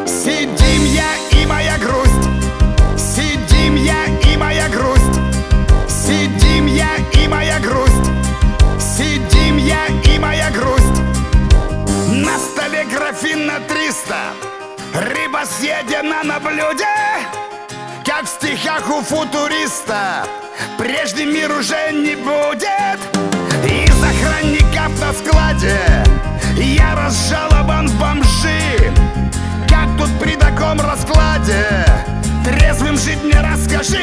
Сидим я и моя грусть, сидим я и моя грусть, сидим я и моя грусть, сидим я и моя грусть. На столе графин на 300, рыба съедена на блюде, как в стихах у футуриста. Прежний мир уже не будет. Из охранников на складе я разжалобан в бомжи. Как тут при таком раскладе трезвым жить мне расскажи.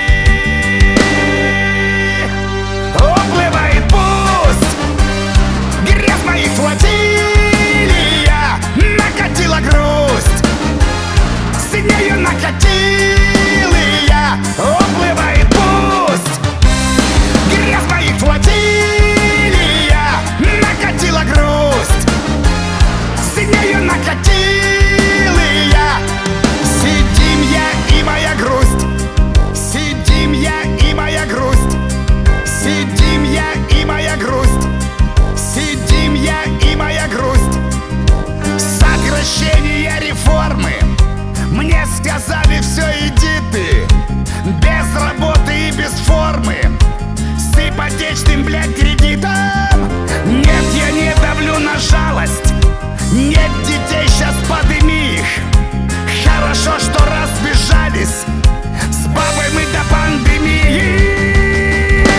Уплывает пусть грязь моих флотилия, накатила грусть, с нею накатил и я. Уплывает пусть грязь моих флотилия, накатила грусть, с нею накатил и я. Сидим я и моя грусть, сидим я и моя грусть, сидим я и моя грусть, сидим я и моя грусть. Сокращение реформы, мне сказали: все, иди ты, без работы и без формы, с ипотечным, блядь, кредитом. Нет, я не давлю на жалость, нет детей, сейчас подыми их. Хорошо, что разбежались, с бабой мы до пандемии.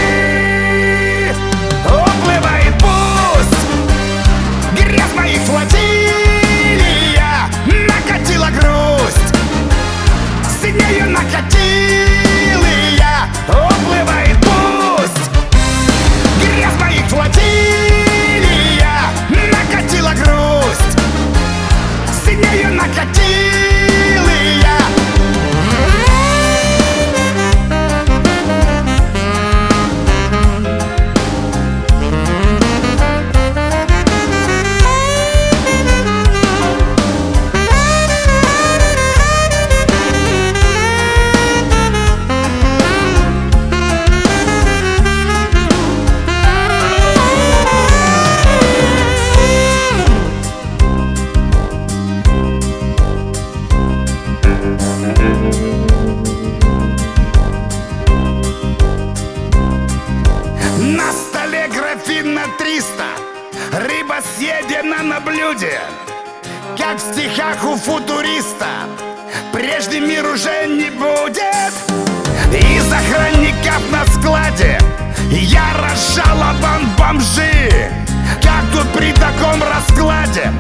Уплывает пусть грязь моих флотилия, накатила грусть, с нею накатил и я. Уплывает пусть грязь моих флотилия, накатила грусть, с нею накатил и я. На столе графин на 300, рыба съедена на блюде, как в стихах у футуриста. Прежний мир уже не будет. Из охранников на складе я разжалобан в бомжи. Как тут при таком раскладе